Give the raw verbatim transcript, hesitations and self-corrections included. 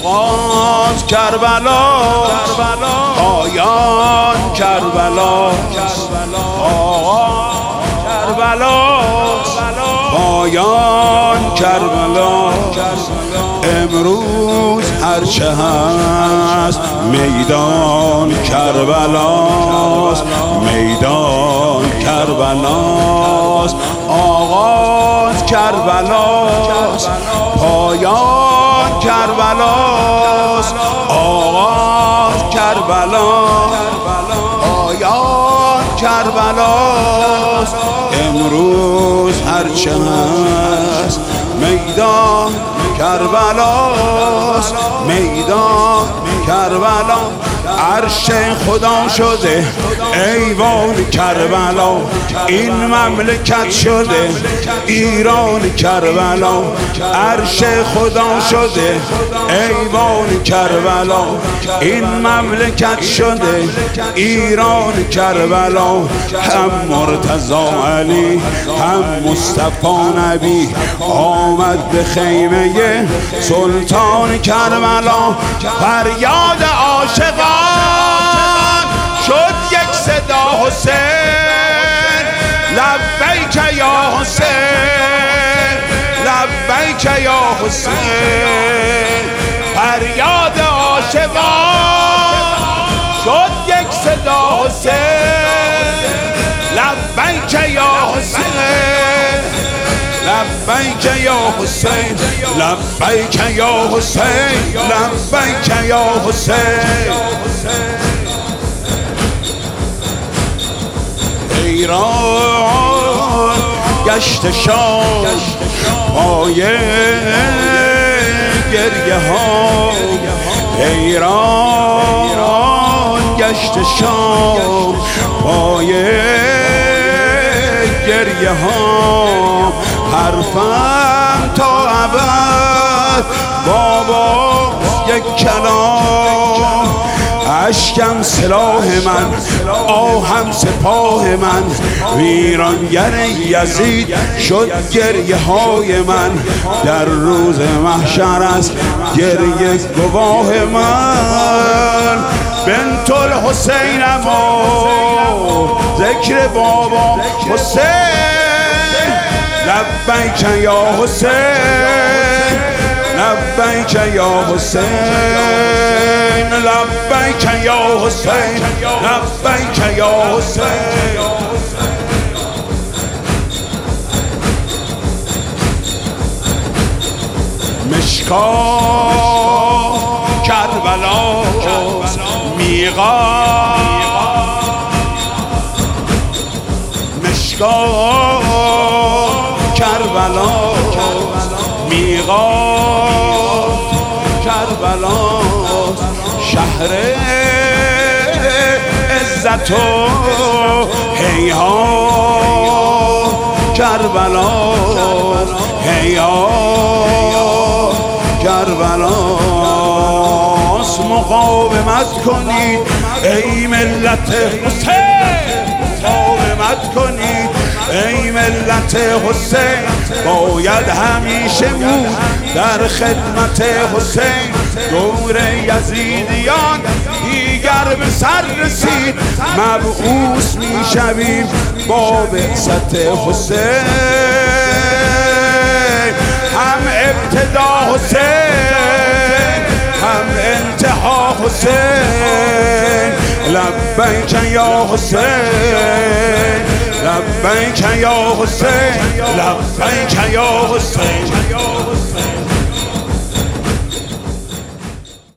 آغاز کربلا، پایان کربلا، آغاز کربلا، پایان کربلا. امروز هرچه هست میدان کربلاست، میدان کربلاست. آغاز کربلاست، پایان کربلاست. آغاز کربلا، پایان کربلاست. امروز هرچه هست میدان کربلاست، میدان کربلا. عرش خدا شده ایوان کربلا، این مملکت شده ایران کربلا. عرش خدا شده ایوان کربلا، این مملکت شده ایران کربلا. هم مرتضی علی هم مصطفی نبی آمد به خیمه سلطان کربلا. فریاد عاشقان شد یک صدا حسین، لبیک یا حسین، لبیک یا حسین. فریاد عاشقان شد یک صدا حسین، لبیک یا حسین، لبیک یا حسین، لبیک یا حسین، لبیک یا حسین. ایران گشت شام پایه گریه ها، ایران گشت شام پایه گریه ها. حرفم تا ابد بابا یک کلام، اشکم سلاح من، آهم سپاه من. ویرانگر یزید شد گریه های من، در روز محشر است گریه گواه من. بنت الحسین اما ذکر بابا حسین، لبیک یا حسین، لبیک یا حسین، لبیک یا حسین، لبیک یا حسین. مشکات کربلاست میقات، مشکات کربلاست میقات، کربلاست شهر عزت و هیهات. کربلاست هیهات، کربلاست. مقاومت کنید ای ملت حسین، مقاومت کنید ای ملت حسین. باید همیشه بود در خدمت حسین. دور یزیدیان دیگر به سر رسید، مبعوث می شویم با بعثت حسین. هم ابتدا حسین هم انتها حسین، لبیک یا حسین، لبیک یا حسین، لبیک یا حسین.